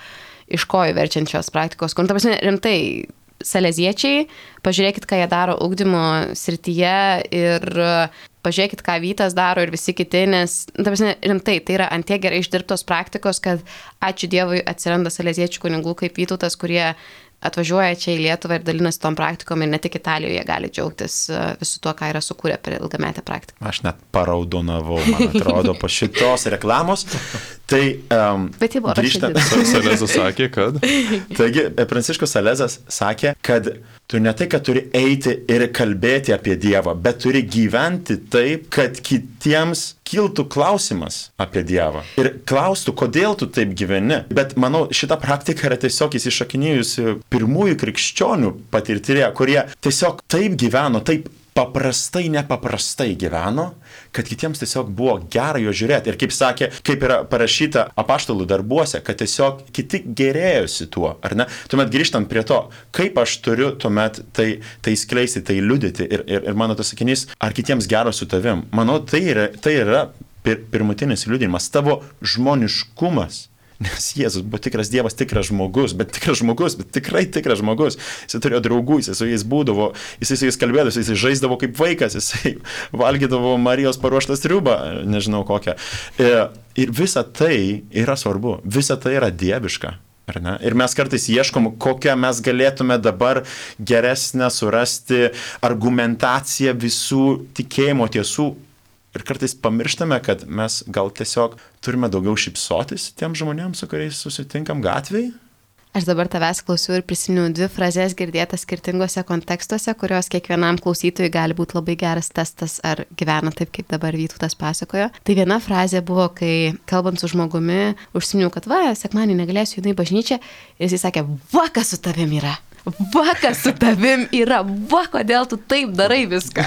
iš kojų verčiančios praktikos. Kur, ta prasme, rimtai, saleziečiai, pažiūrėkit, ką jie daro ugdymo srityje ir pažiūrėkit, ką Vytas daro ir visi kiti, nes, ta prasme, rimtai, tai yra ant tiek gerai išdirbtos praktikos, kad ačiū Dievui atsiranda saleziečių kunigų kaip Vytautas, kurie atvažiuoja čia į Lietuvą ir dalinasi tom praktikom ir ne tik Italijoje gali džiaugtis visu tuo, ką yra sukūrę per ilgametę praktiką. Aš net paraudonavau, man atrodo, po šitos reklamos. Tai um, Bet jį buvo grįžtant. Salezas sakė, kad... Taigi, Pranciškus Salezas sakė, kad tu ne tai, kad turi eiti ir kalbėti apie Dievą, bet turi gyventi taip, kad kitiems kiltų klausimas apie Dievą. Ir klaustų, kodėl tu taip gyveni. Bet manau, šita praktika yra tiesiog įsišaknyjusi pirmųjų krikščionių patirtyje, kurie tiesiog taip gyveno, taip paprastai, nepaprastai gyveno, kad kitiems tiesiog buvo gera jo žiūrėti. Ir kaip sakė, kaip yra parašyta apaštalų darbuose, kad tiesiog kiti gerėjosi tuo, ar ne? Tuomet grįžtant prie to, kaip aš turiu tuomet tai, tai skleisti, tai liudyti. Ir, ir, ir mano tas sakinys, ar kitiems gera su tavim. Manau, tai yra, tai yra pir, pirmutinis liudijimas, tavo žmoniškumas. Nes Jėzus buvo tikras Dievas, tikras žmogus, bet tikras žmogus, bet tikrai tikras žmogus. Jis turėjo draugų, jis su jais būdavo, jis su jais kalbėdavo, jis žaisdavo kaip vaikas, jis valgydavo Marijos paruoštą sriubą, nežinau kokią. Ir visa tai yra svarbu, visa tai yra dieviška. Ar ne? Ir mes kartais ieškom, kokią mes galėtume dabar geresnę surasti argumentaciją visų tikėjimo tiesų. Ir kartais pamirštame, kad mes gal tiesiog turime daugiau šypsotis tiem žmonėms, su kuriais susitinkam gatvėje. Aš dabar tavęs klausiu ir prisiminiau dvi frazes girdėtas skirtingose kontekstuose, kurios kiekvienam klausytojui gali būti labai geras testas, ar gyvena taip, kaip dabar Vytautas pasakojo. Tai viena frazė buvo, kai kalbant su žmogumi, užsiminiau, kad va, sekmadienį negalėsiu eiti į bažnyčią, ir jis sakė, va, kas su tavimi yra. va, kas su tavim yra, va, kodėl tu taip darai viską.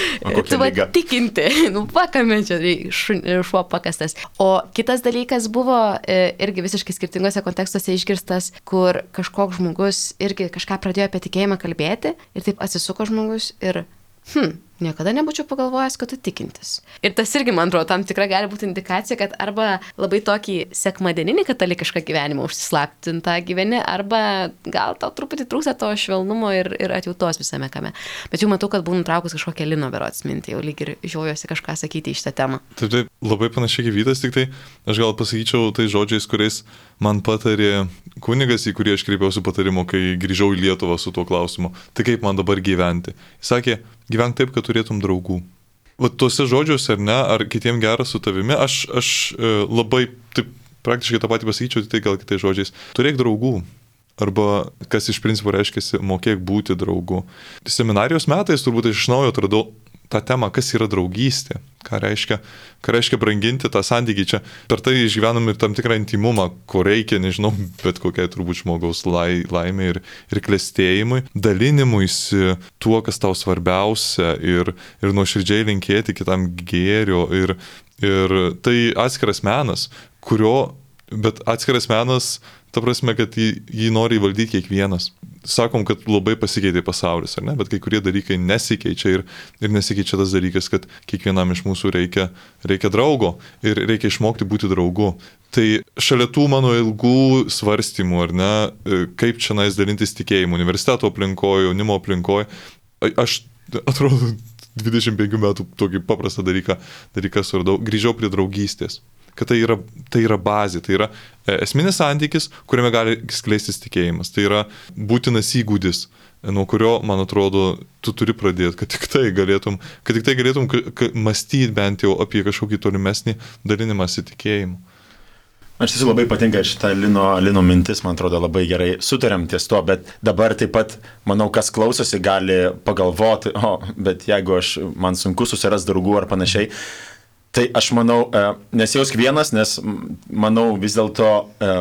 Tu va tikinti, nu, va, kame čia šuo pakastas. O kitas dalykas buvo irgi visiškai skirtingose kontekstuose išgirstas, kur kažkoks žmogus irgi kažką pradėjo apie tikėjimą kalbėti ir taip atsisuko žmogus ir, hm, niekada nebūčiau pagalvojęs, kad tu tikintis. Ir tas irgi, man atrodo, tam tikra gali būti indikacija, kad arba labai tokį sekmadieninį katalikišką gyvenimą užsislaptintą gyveni, arba gal tau truputį trūksta to švelnumo ir, ir atjautos visame kame. Bet jau matau, kad būnu traukus kažkokią Lino berods mintį, jau lyg ir žiojosi kažką sakyti į šitą temą. Taip, taip, labai panašiai kaip Vytas, tik tai aš gal pasakyčiau tai žodžiais, kuriais man patarė kunigas, į kurį aš kreipiausi patarimo, kai grįžau į Lietuvą su tuo klausimu. Tai kaip man dabar gyventi? Jis sakė, gyvenk taip, kad turėtum draugų. Va tuose žodžiuose, ar ne, ar kitiem gera su tavimi, aš, aš e, labai, taip, praktiškai tą patį pasakyčiau, tai gal kitais žodžiais. Turėk draugų. Arba, kas iš principo reiškia, mokėk būti draugu. Seminarijos metais turbūt aš iš naujo atradau tą temą, kas yra draugystė, ką reiškia, ką reiškia branginti tą santykį. Čia per tai išgyvenam ir tam tikrą intimumą, ko reikia, nežinau, bet kokiai turbūt žmogaus lai, laimė ir, ir klestėjimui, dalinimuisi tuo, kas tau svarbiausia ir, ir nuoširdžiai linkėti kitam gėrio. Ir, ir tai atskiras menas, kurio, bet atskiras menas, ta prasme, kad jį, jį nori įvaldyti kiekvienas. Sakom, kad labai pasikeitė pasaulis, ar ne? Bet kai kurie dalykai nesikeičia ir, ir nesikeičia tas dalykas, kad kiekvienam iš mūsų reikia, reikia draugo ir reikia išmokti būti draugu. Tai šalia tų mano ilgų svarstymų, ar ne, kaip čia nais dalintis tikėjimu, universiteto aplinkoje, jaunimo aplinkoje, aš atrodo dvidešimt penkių metų tokį paprastą dalyką, dalyką suradau, grįžau prie draugystės. Kad tai yra, tai yra bazė, tai yra esminis santykis, kuriame gali skleistis tikėjimas. Tai yra būtinas įgūdis, nuo kurio, man atrodo, tu turi pradėti, kad tik tai galėtum, kad tik tai galėtum mąstyti bent jau apie kažkokį tolimesnį dalinimąsi tikėjimu. Aš tiesiog labai patinka šitą Lino, Lino mintis, man atrodo, labai gerai sutarėm ties to, bet dabar taip pat, manau, kas klausosi, gali pagalvoti, o, bet jeigu aš, man sunku susiras draugų ar panašiai, tai aš manau, nesijausk vienas, nes manau vis dėlto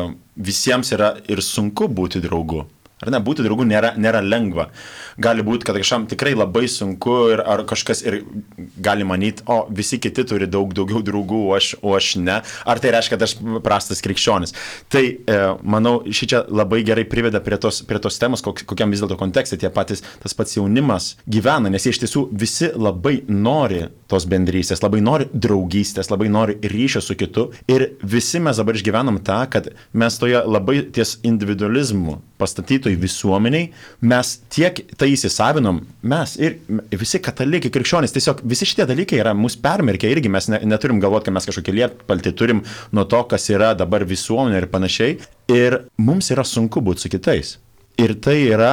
visiems yra ir sunku būti draugu. Ar ne, būti draugu nėra, nėra lengva. Gali būti, kad kažkam tikrai labai sunku ir ar kažkas ir gali manyti, o visi kiti turi daug daugiau draugų, o aš, o aš ne. Ar tai reiškia, kad aš prastas krikščionis. Tai, e, manau, šičia labai gerai priveda prie tos, prie tos temos, kok, kokiam vis dėlto kontekste tie patys, tas pats jaunimas gyvena, nes jie iš tiesų visi labai nori tos bendrystės, labai nori draugystės, labai nori ryšio su kitu. Ir visi mes dabar išgyvenam tą, kad mes toje labai ties individualizmu pastatytoj visuomeniai, mes tiek tai įsisavinom, mes ir visi katalikai, krikščionys, tiesiog visi šitie dalykai yra mūsų permerkę irgi, mes ne, neturim galvoti, kad mes kažkokį lietpaltį turim nuo to, kas yra dabar visuomenė ir panašiai. Ir mums yra sunku būti su kitais. Ir tai yra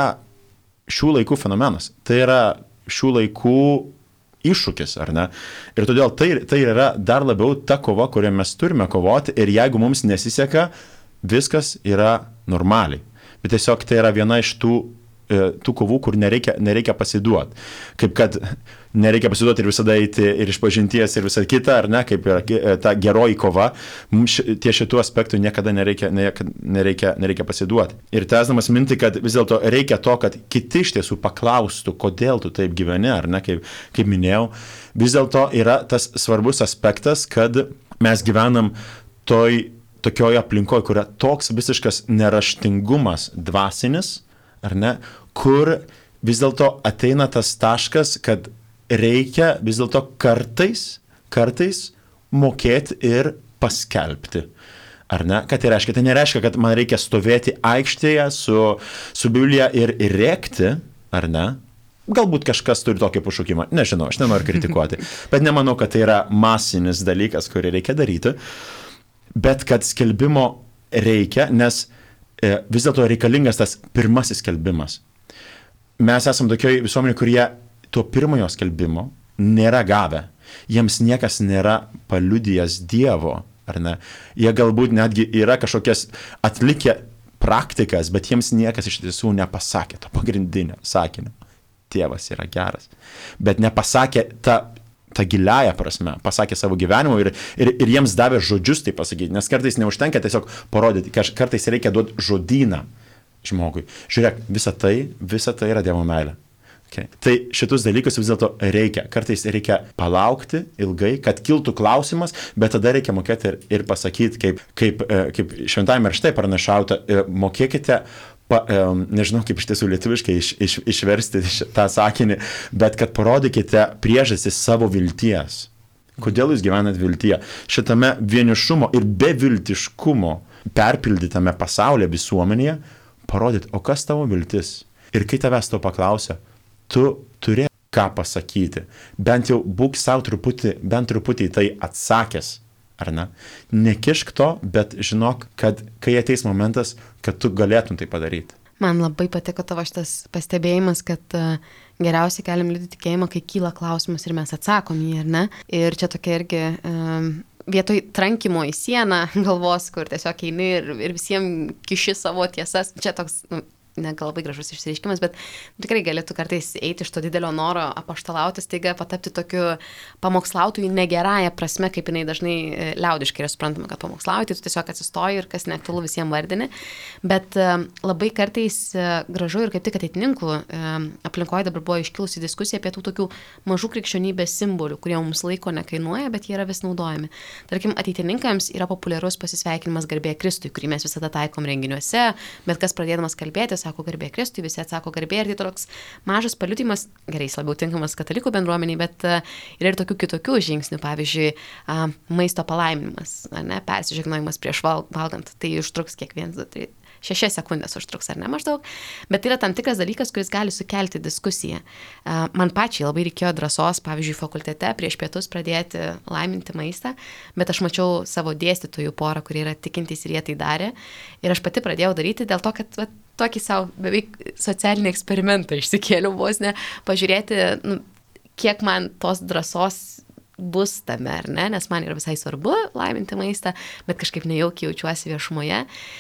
šių laikų fenomenas. Tai yra šių laikų iššūkis, ar ne? Ir todėl tai, tai yra dar labiau ta kova, kurią mes turime kovoti ir jeigu mums nesiseka, viskas yra normaliai. Bet tiesiog tai yra viena iš tų, tų kovų, kur nereikia, nereikia pasiduoti. Kaip kad nereikia pasiduoti ir visada eiti ir iš pažinties ir visą kitą, ar ne, kaip yra ta geroji kova, mums tie šitų aspektų niekada nereikia, nereikia, nereikia pasiduoti. Ir tęsdamas mintį, kad vis dėlto reikia to, kad kiti iš tiesų paklaustų, kodėl tu taip gyveni, ar ne, kaip, kaip minėjau, vis dėlto yra tas svarbus aspektas, kad mes gyvenam toj tokioje aplinkoje, kur yra toks visiškas neraštingumas dvasinis, ar ne, kur vis dėlto ateina tas taškas, kad reikia vis dėlto kartais, kartais mokėti ir paskelbti. Ar ne? Ką tai reiškia? Tai nereiškia, kad man reikia stovėti aikštėje su, su Biblija ir, ir rėkti, ar ne? Galbūt kažkas turi tokį pašaukimą. Nežinau, aš nenoriu kritikuoti. Bet nemanau, kad tai yra masinis dalykas, kurį reikia daryti. Bet kad skelbimo reikia, nes e, vis dėlto reikalingas tas pirmasis skelbimas. Mes esam tokioje visuomenėje, kurie to pirmojo skelbimo nėra gavę. Jiems niekas nėra paliudijęs Dievo, ar ne? Jie galbūt netgi yra kažkokias atlikę praktikas, bet jiems niekas iš tiesų nepasakė to pagrindinio sakinio. Tėvas yra geras. Bet nepasakė tą ta giliaja prasme, pasakė savo gyvenimo ir, ir, ir jiems davė žodžius tai pasakyti, nes kartais neužtenka tiesiog parodyti, kartais reikia duoti žodyną žmogui. Žiūrėk, visa tai, visa tai yra Dievo meilė. Okay. Tai šitus dalykus vis dėlto reikia. Kartais reikia palaukti ilgai, kad kiltų klausimas, bet tada reikia mokėti ir, ir pasakyti, kaip, kaip, kaip šventajame rašte pranašauta, mokėkite, pa, nežinau kaip iš tiesų lietuviškai iš, iš, išversti tą sakinį, bet kad parodykite priežastį savo vilties. Kodėl jūs gyvenat viltyje? Šitame vienišumo ir beviltiškumo perpildytame pasaulyje visuomenėje parodyti, o kas tavo viltis? Ir kai tavęs to paklausia, tu turi ką pasakyti. Bent jau būk savo truputį, bent truputį tai atsakęs, ar ne? Nekišk to, bet žinok, kad kai ateis momentas, kad tu galėtum tai padaryti. Man labai patiko tavo šitas pastebėjimas, kad uh, geriausiai galim liudyti tikėjimą, kai kyla klausimas ir mes atsakom jį, ar ne? Ir čia tokia irgi um, vietoj trankimo į sieną galvos, kur tiesiog eini ir, ir visiems kiši savo tiesas. Čia toks... Nu, ne gal labai gražus išsireiškimas, bet tikrai galėtų kartais eiti iš to didelio noro apaštalauti, staiga patapti tokiu pamokslautojų negerąją prasme, kaip jinai dažnai liaudiškai yra suprantama, kad pamokslauji, tai tu tiesiog atsistoji ir kas neaktualu visiems vardini. Bet labai kartais gražu ir kaip tik ateitininkų aplinkoje dabar buvo iškilusi diskusija apie tų tokių mažų krikščionybės simbolių, kurie mums laiko nekainuoja, bet jie yra vis naudojami. Tarkim, ateitininkams yra populiarus pasisveikinimas garbė Kristui, kurį mes visada taikom renginiuose, bet kas pradėdamas kalbėti, sako garbė Kristui, visi atsako garbė ir tai toks mažas paliudimas, gerai, jis labiau tinkamas katalikų bendruomeniai, bet uh, yra ir tokių kitokių žingsnių, pavyzdžiui, uh, maisto palaiminimas, ne, persižegnojimas prieš val, valgant, tai užtruks kiek vienas, du, trys, šešias sekundės užtruks ar ne maždaug, bet tai yra tam tikras dalykas, kuris gali sukelti diskusiją. Uh, man pačiai labai reikėjo drąsos, pavyzdžiui, fakultete prieš pietus pradėti laiminti maistą, bet aš mačiau savo dėstytojų porą, kurie yra tikintys ir jie tai darė ir aš pati pradėjau daryti dėl to, kad va, tokį savo beveik socialinį eksperimentą išsikėliau vos ne, pažiūrėti, nu, kiek man tos drąsos bus tame, ar ne, nes man yra visai svarbu laiminti maistą, bet kažkaip nejaukiai jaučiuosi viešumoje.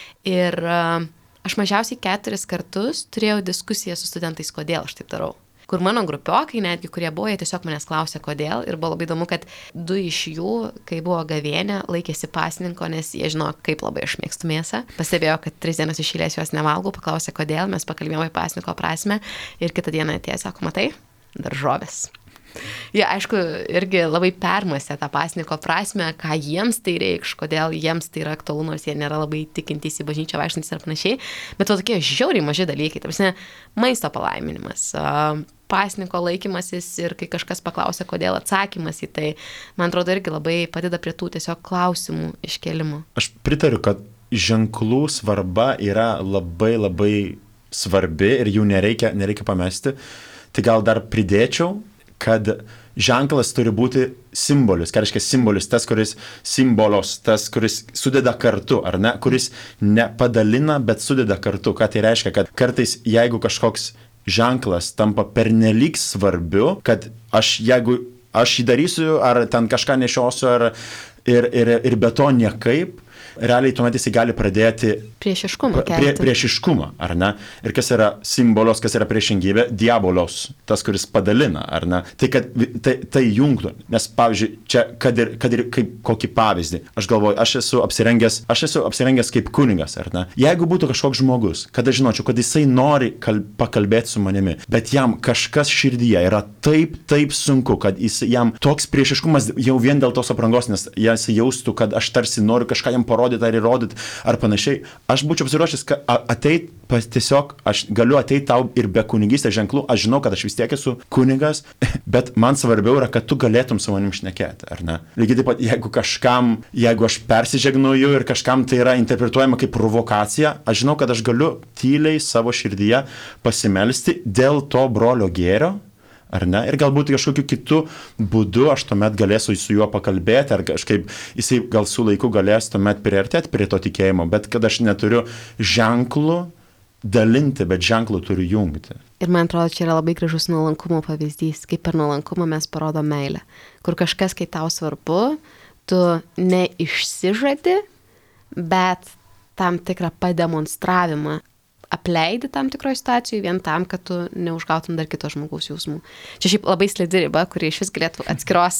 Ir uh, aš mažiausiai keturis kartus turėjau diskusiją su studentais, kodėl aš taip darau. Kur mano grupiokai, netgi kurie buvo, jie tiesiog manęs klausė, kodėl. Ir buvo labai įdomu, kad du iš jų, kai buvo gavėnė, laikėsi pasninko, nes jie žino, kaip labai aš mėgstu mėsą. Pastebėjo, kad tris dienas iš eilės jos nevalgau, paklausė, kodėl, mes pakalbėjome apie pasninko prasme. Ir kitą dieną atėjo, sako, matai, daržovės. Jie, aišku, irgi labai permąstė tą pasninko prasme, ką jiems tai reikš, kodėl jiems tai yra aktualu, nors jie nėra labai tikintys į bažnyčią vaikštantys ar panašiai. Bet to tokie žiauriai maži dalykai, ta prasme, maisto palaiminimas, pasninko laikymasis ir kai kažkas paklausia, kodėl, atsakymas į tai, man atrodo, irgi labai padeda prie tų tiesiog klausimų iškėlimų. Aš pritariu, kad ženklų svarba yra labai labai svarbi ir jų nereikia, nereikia pamesti. Tai gal dar pridėčiau, kad ženklas turi būti simbolis, ką reiškia simbolis, tas, kuris simbolos, tas, kuris sudeda kartu, ar ne, kuris nepadalina, bet sudeda kartu. Ką tai reiškia, kad kartais jeigu kažkoks ženklas tampa pernelyg svarbiu, kad aš jeigu aš jį darysiu, ar ten kažką nešiosiu, ar ir, ir, ir be to niekaip, realiai tuomet jis gali pradėti priešiškumą, prie, priešiškumą, ar ne? Ir kas yra simbolos, kas yra priešingybė? Diabolos, tas, kuris padalina, ar ne? Tai, kad tai, tai jungtų, nes, pavyzdžiui, čia, kad ir, kad ir kaip kokį pavyzdį, aš galvoju, aš esu apsirengęs, aš esu apsirengęs kaip kunigas, ar ne? Jeigu būtų kažkoks žmogus, kad aš žinočiau, kad jisai nori kalb, pakalbėti su manimi, bet jam kažkas širdyje yra taip, taip sunku, kad jis, jam toks priešiškumas jau vien dėl tos aprangos, nes jis jaustų, kad aš tarsi noriu kažką jam parodyti, ar įrodyti, ar panašiai. Aš būčiau apsiruošęs ateit, tiesiog aš galiu ateiti tau ir be kunigystės ženklų, aš žinau, kad aš vis tiek esu kunigas, bet man svarbiau yra, kad tu galėtum su manim šnekėti, ar ne? Lygiai taip pat, jeigu kažkam, jeigu aš persižegnuoju ir kažkam tai yra interpretuojama kaip provokacija, aš žinau, kad aš galiu tyliai savo širdyje pasimelsti dėl to brolio gėrio, ar ne? Ir galbūt kažkokiu kitu būdu aš tuomet galėsiu su juo pakalbėti, ar kažkaip jisai gal su laiku galės tuomet priartėti prie to tikėjimo, bet kad aš neturiu ženklų dalinti, bet ženklų turiu jungti. Ir man atrodo, čia yra labai gražus nuolankumo pavyzdys, kaip per nuolankumą mes parodom meilę, kur kažkas, kai tau svarbu, tu neišsižadi, bet tam tikrą pademonstravimą apleidi tam tikroje situacijoje vien tam, kad tu neužgautum dar kito žmogaus jausmų. Čia šiaip labai slidi riba, kuri iš vis galėtų atskiros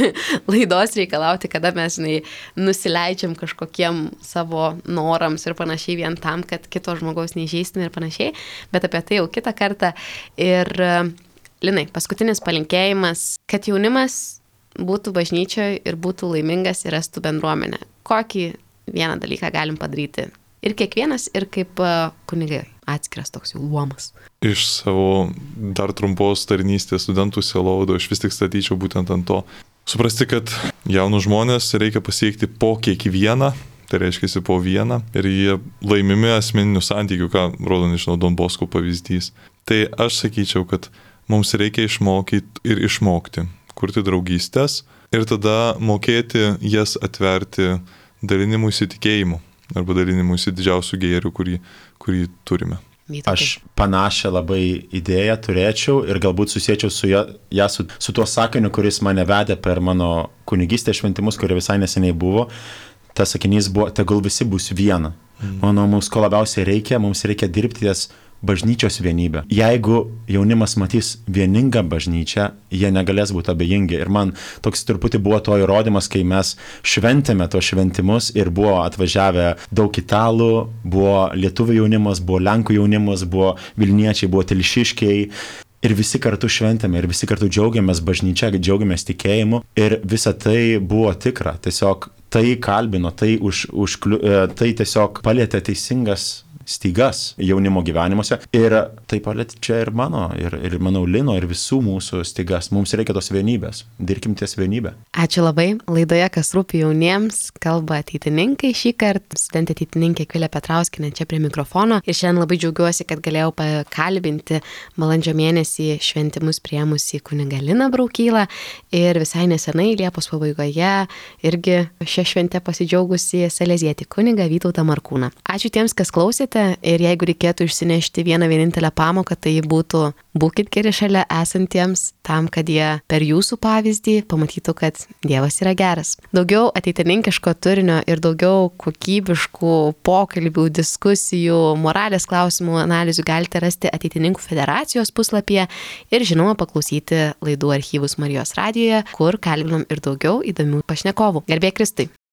laidos reikalauti, kada mes, žinai, nusileidžiam kažkokiem savo norams ir panašiai vien tam, kad kito žmogaus neįžeistume ir panašiai, bet apie tai jau kitą kartą. Ir, Linai, paskutinis palinkėjimas, kad jaunimas būtų bažnyčioje ir būtų laimingas ir rastų bendruomenę. Kokį vieną dalyką galim padaryti? Ir kiekvienas, ir kaip kunigai atskiras toks jau luomas. Iš savo dar trumpos tarnystės studentų sielovado aš vis tik statyčiau būtent ant to. Suprasti, kad jaunus žmonės reikia pasiekti po kiekvieną, tai reiškia po vieną, ir jie laimimi asmeninių santykių, ką rodo, nežinau, Don Bosko pavyzdys. Tai aš sakyčiau, kad mums reikia išmokyti ir išmokti, kurti draugystės ir tada mokėti jas atverti dalinimų įsitikėjimu arba dalinimų įsididžiausių gėrių, kurį, kurį turime. Aš panašią labai idėją turėčiau ir galbūt susiečiau su, ja, ja, su, su tuo sakiniu, kuris mane vedė per mano kunigystės šventimus, kurie visai neseniai buvo. Tas sakinys buvo, tegul visi bus viena. Mm. Manau, mums ko labiausiai reikia, mums reikia dirbti ties bažnyčios vienybę. Jeigu jaunimas matys vieningą bažnyčią, jie negalės būti abejingi. Ir man toks truputį buvo to įrodymas, kai mes šventėme to šventimus ir buvo atvažiavę daug italų, buvo lietuvių jaunimas, buvo lenkų jaunimas, buvo vilniečiai, buvo telšiškiai. Ir visi kartu šventėme, ir visi kartu džiaugiamės bažnyčia, džiaugiamės tikėjimu. Ir visa tai buvo tikra. Tiesiog tai kalbino, tai, už, už, tai tiesiog palėtė teisingas stygas jaunimo gyvenimuose. Ir tai paliečia ir mano, ir, ir manau Lino, ir visų mūsų stygas. Mums reikia tos vienybės. Dirbkim ties vienybę. Ačiū labai. Laidoje Kas rūpi jauniems kalba ateitininkai šį kartą. Studentė ateitininkė Akvilė Petrauskienė čia prie mikrofono. Ir šiandien labai džiaugiuosi, kad galėjau pakalbinti balandžio mėnesį šventimus priėmusi kunigą Liną Braukylą. Ir visai nesenai Liepos pabaigoje irgi šią šventę pasidžiaugusi salezietį kunigą Vytautą Markūną. Ačiū tiems, kas klausėte. Ir jeigu reikėtų išsinešti vieną vienintelę pamoką, tai būtų būkit geri šalia esantiems, tam, kad jie per jūsų pavyzdį pamatytų, kad Dievas yra geras. Daugiau ateitininkiško turinio ir daugiau kokybiškų pokalbių, diskusijų, moralės klausimų analizių galite rasti Ateitininkų federacijos puslapyje ir žinoma paklausyti laidų archyvus Marijos radijoje, kur kalbinam ir daugiau įdomių pašnekovų. Garbė Kristui.